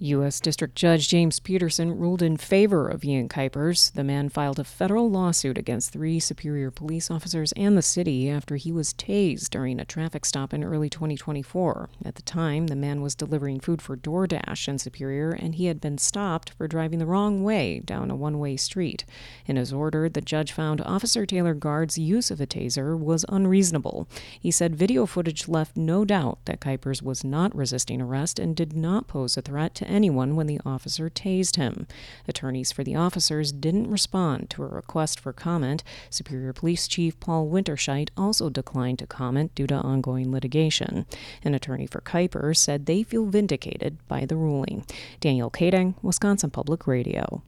U.S. District Judge James Peterson ruled in favor of Ian Kuipers. The man filed a federal lawsuit against 3 Superior police officers and the city after he was tased during a traffic stop in early 2024. At the time, the man was delivering food for DoorDash in Superior, and he had been stopped for driving the wrong way down a one-way street. In his order, the judge found Officer Taylor Guard's use of a taser was unreasonable. He said video footage left no doubt that Kuipers was not resisting arrest and did not pose a threat to anyone when the officer tased him. Attorneys for the officers didn't respond to a request for comment. Superior Police Chief Paul Winterscheid also declined to comment due to ongoing litigation. An attorney for Kuipers said they feel vindicated by the ruling. Danielle Kading, Wisconsin Public Radio.